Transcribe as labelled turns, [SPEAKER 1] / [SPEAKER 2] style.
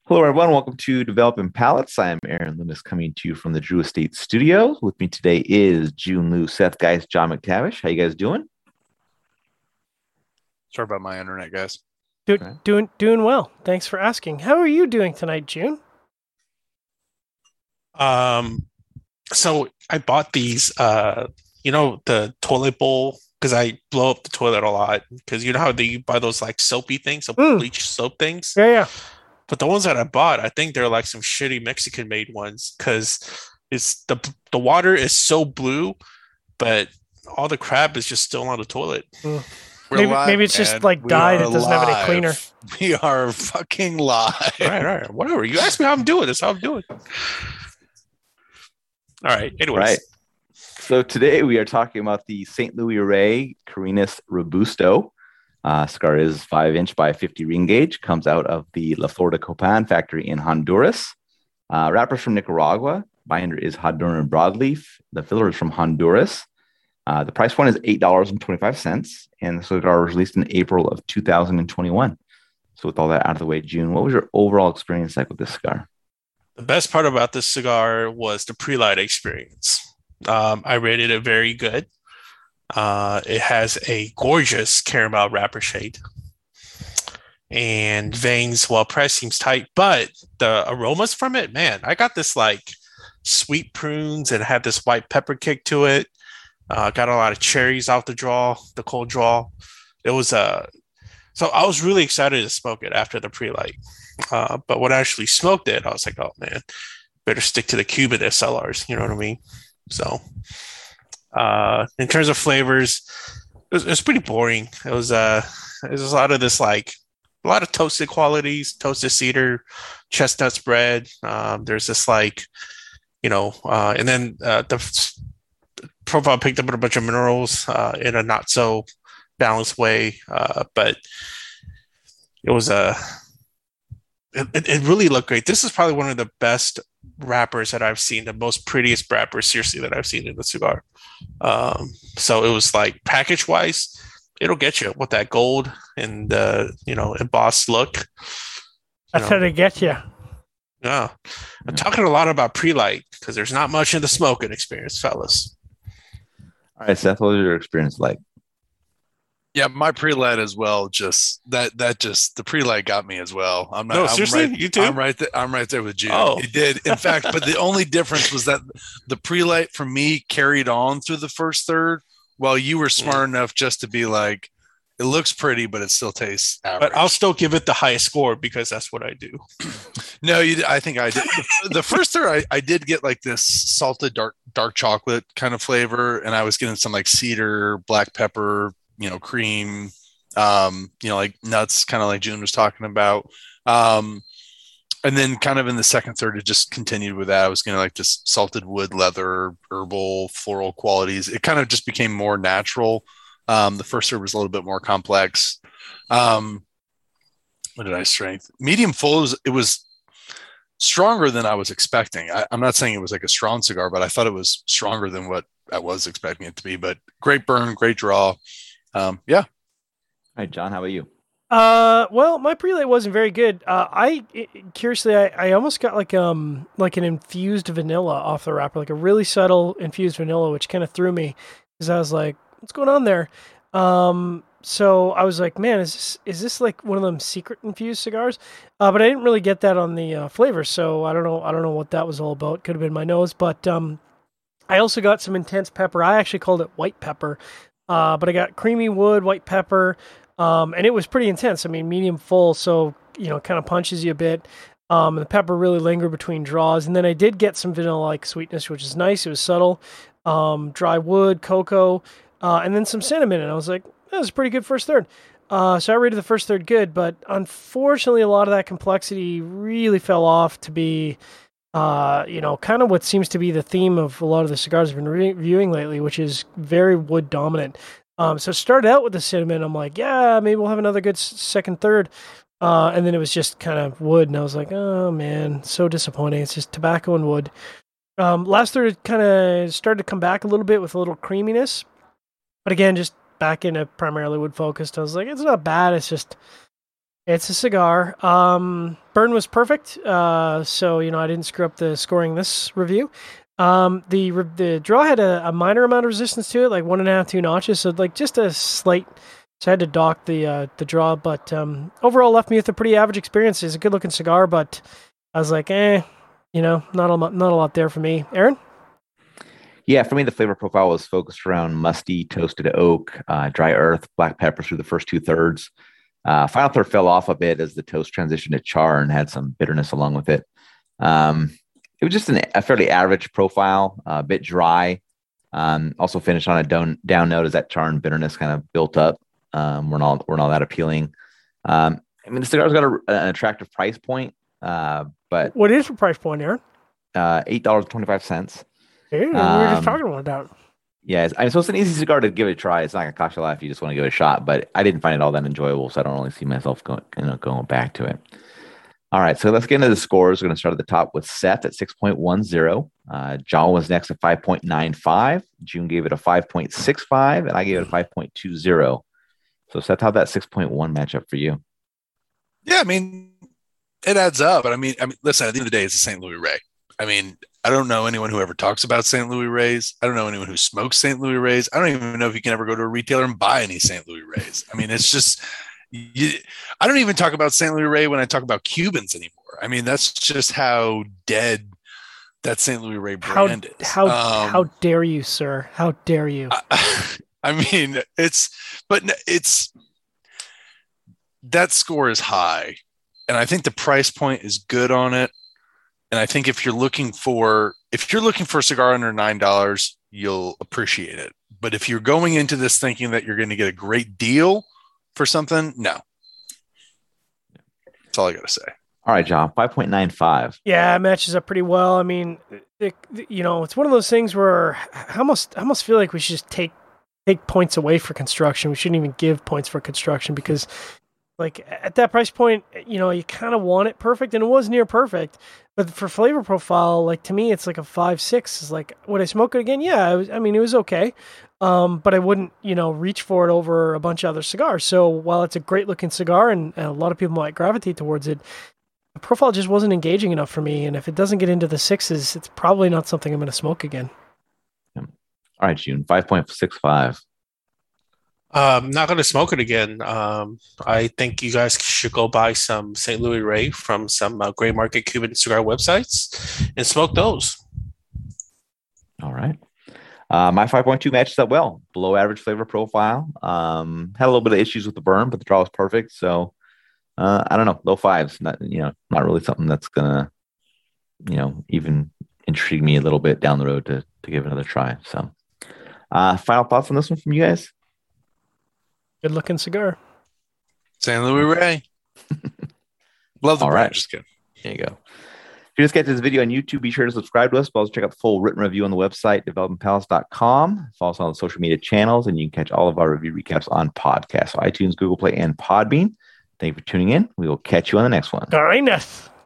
[SPEAKER 1] Hello, everyone. Welcome to Developing Palettes. I am Aaron Loomis coming to you from the Drew Estate Studios. With me today is June Liu, Seth Geis, John McTavish. How you guys doing?
[SPEAKER 2] Sorry about my internet, guys.
[SPEAKER 1] All right.
[SPEAKER 3] Doing well. Thanks for asking. How are you doing tonight, June?
[SPEAKER 4] Um, so I bought these, the toilet bowl because I blow up the toilet a lot. Because you know how they buy those like soapy things, so
[SPEAKER 3] Mm,
[SPEAKER 4] bleach soap things.
[SPEAKER 3] yeah.
[SPEAKER 4] But the ones that I bought, I think they're like some shitty Mexican made ones because it's the water is so blue, but all the crap is just still on the toilet.
[SPEAKER 3] Mm.
[SPEAKER 2] We're
[SPEAKER 3] Maybe
[SPEAKER 2] live,
[SPEAKER 3] it's just
[SPEAKER 2] man.
[SPEAKER 3] like
[SPEAKER 2] We
[SPEAKER 3] dyed.
[SPEAKER 2] are
[SPEAKER 3] It doesn't have any cleaner.
[SPEAKER 2] live. We are fucking live.
[SPEAKER 4] All right, whatever. You asked me how I'm doing. That's how I'm doing. All right.
[SPEAKER 1] All right.
[SPEAKER 4] Anyways,
[SPEAKER 1] So today we are talking about the St. Louis Array Carinas Robusto. Cigar is 5-inch by 50 ring gauge. Comes out of the La Florida Copan factory in Honduras. Wrappers from Nicaragua. Binder is Honduran broadleaf. The filler is from Honduras. The price point is $8.25, and the cigar was released in April of 2021. So with all that out of the way, June, what was your overall experience like with this cigar?
[SPEAKER 4] the best part about this cigar was the pre-light experience. I rated it very good. It has a gorgeous caramel wrapper shade and veins while price seems tight, but the aromas from it, man, I got this like sweet prunes and had this white pepper kick to it. Got a lot of cherries out the cold draw. It was so I was really excited to smoke it after the pre-light. But when I actually smoked it, I was like, oh man, better stick to the Cuban SLRs. You know what I mean? So in terms of flavors, it was pretty boring. It was a lot of this like a lot of toasted qualities, toasted cedar, chestnut spread. There's this like, and then the profile picked up a bunch of minerals in a not so balanced way. But it was it really looked great. This is probably one of the best wrappers that I've seen, the most prettiest wrapper, seriously, that I've seen in a cigar. So it was like package wise, it'll get you with that gold and embossed look. You
[SPEAKER 3] That's how
[SPEAKER 4] know,
[SPEAKER 3] they get you.
[SPEAKER 4] yeah. I'm talking a lot about pre-light because there's not much in the smoking experience, fellas.
[SPEAKER 1] All right, Seth, what was your experience like?
[SPEAKER 2] Yeah, my pre-light as well. Just the pre-light got me as well.
[SPEAKER 4] No, seriously, you too?
[SPEAKER 2] I'm right there with June.
[SPEAKER 4] Oh,
[SPEAKER 2] It did, in fact. But the only difference was that the pre-light for me carried on through the first third, while you were smart enough just to be like, it looks pretty, but it still tastes
[SPEAKER 4] but I'll
[SPEAKER 2] average.
[SPEAKER 4] still give it the highest score because that's what I do.
[SPEAKER 2] No, I think I did. The first third, I did get like this salted dark chocolate kind of flavor, and I was getting some like cedar, black pepper, cream, like nuts, kind of like June was talking about. And then kind of in the second third, it just continued with that. I was getting like this salted wood, leather, herbal, floral qualities. It kind of just became more natural. The first third was a little bit more complex. What did I strength? Medium full, it was stronger than I was expecting. I'm not saying it was like a strong cigar, but I thought it was stronger than what I was expecting it to be. But great burn, great draw. Yeah.
[SPEAKER 1] All right, John, how about you?
[SPEAKER 3] Well, my pre-light wasn't very good. Curiously, I almost got like an infused vanilla off the wrapper, like a really subtle infused vanilla, which kind of threw me because I was like, what's going on there? So I was like, man, is this like one of them secret infused cigars? But I didn't really get that on the flavor, so I don't know what that was all about. Could have been my nose, but I also got some intense pepper. I actually called it white pepper, but I got creamy wood, white pepper, and it was pretty intense. I mean, medium full, so kind of punches you a bit. And the pepper really lingered between draws, and then I did get some vanilla-like sweetness, which is nice. It was subtle, dry wood, cocoa, and then some cinnamon. And I was like, that was a pretty good first third. So I rated the first third good, but unfortunately, a lot of that complexity really fell off to be, kind of what seems to be the theme of a lot of the cigars I've been reviewing lately, which is very wood dominant. So it started out with the cinnamon. I'm like, yeah, maybe we'll have another good second third. And then it was just kind of wood, and I was like, oh man, so disappointing. It's just tobacco and wood. Last third kind of started to come back a little bit with a little creaminess, but again, just back into primarily wood focused. I was like, it's not bad. It's a cigar. But burn was perfect. So I didn't screw up the scoring this review. The draw had a minor amount of resistance to it, like 1.5, 2 notches. So like just a slight. So I had to dock the draw, but overall left me with a pretty average experience. It's a good looking cigar, but I was like, not a lot there for me. Aaron?
[SPEAKER 1] Yeah, for me, the flavor profile was focused around musty, toasted oak, dry earth, black pepper through the first 2/3. Final third fell off a bit as the toast transitioned to char and had some bitterness along with it. It was just a fairly average profile, a bit dry. Also finished on a down note as that char and bitterness kind of built up. Weren't all that appealing. The cigar's got an attractive price point, but
[SPEAKER 3] what is the price point, Aaron?
[SPEAKER 1] $8.25.
[SPEAKER 3] Hey, we were just talking about that.
[SPEAKER 1] Yeah, so it's an easy cigar to give it a try. It's not gonna cost you a lot if you just want to give it a shot. But I didn't find it all that enjoyable, so I don't really see myself going back to it. All right, so let's get into the scores. We're going to start at the top with Seth at 6.10. John was next at 5.95. June gave it a 5.65, and I gave it a 5.20. So Seth, how'd that 6.1 match up for you?
[SPEAKER 2] Yeah, it adds up. But listen, at the end of the day, it's a St. Louis Ray. I don't know anyone who ever talks about St. Louis Rays. I don't know anyone who smokes St. Louis Rays. I don't even know if you can ever go to a retailer and buy any St. Louis Rays. It's just, I don't even talk about St. Louis Ray when I talk about Cubans anymore. That's just how dead that St. Louis Ray brand is.
[SPEAKER 3] How dare you, sir? How dare you?
[SPEAKER 2] That score is high, and I think the price point is good on it. And I think if you're looking for a cigar under $9, you'll appreciate it. But if you're going into this thinking that you're going to get a great deal for something, no. That's all I got to say.
[SPEAKER 1] All right, John, 5.95.
[SPEAKER 3] Yeah, it matches up pretty well. It's one of those things where I almost feel like we should just take points away for construction. We shouldn't even give points for construction because, like, at that price point, you kind of want it perfect, and it was near perfect. But for flavor profile, like, to me, it's like a 5.6. It's like, would I smoke it again? Yeah, it was okay. But I wouldn't, reach for it over a bunch of other cigars. So while it's a great looking cigar and a lot of people might gravitate towards it, the profile just wasn't engaging enough for me. And if it doesn't get into the 6s, it's probably not something I'm going to smoke again.
[SPEAKER 1] All right, June, 5.65.
[SPEAKER 4] Not going to smoke it again. I think you guys should go buy some St. Louis Ray from some gray market Cuban cigar websites and smoke those.
[SPEAKER 1] All right. My 5.2 matches up well. Below average flavor profile. Had a little bit of issues with the burn, but the draw was perfect. So I don't know. Low 5s. Not really something that's gonna, even intrigue me a little bit down the road to give it another try. So final thoughts on this one from you guys?
[SPEAKER 3] Good looking cigar.
[SPEAKER 2] St. Louis Ray. Love the brand.
[SPEAKER 1] Right.
[SPEAKER 2] Just kidding.
[SPEAKER 1] There you go. If you just get this video on YouTube, be sure to subscribe to us. But also check out the full written review on the website, developmentpalace.com. Follow us on the social media channels, and you can catch all of our review recaps on podcasts, so iTunes, Google Play, and Podbean. Thank you for tuning in. We will catch you on the next one.
[SPEAKER 3] Kindness.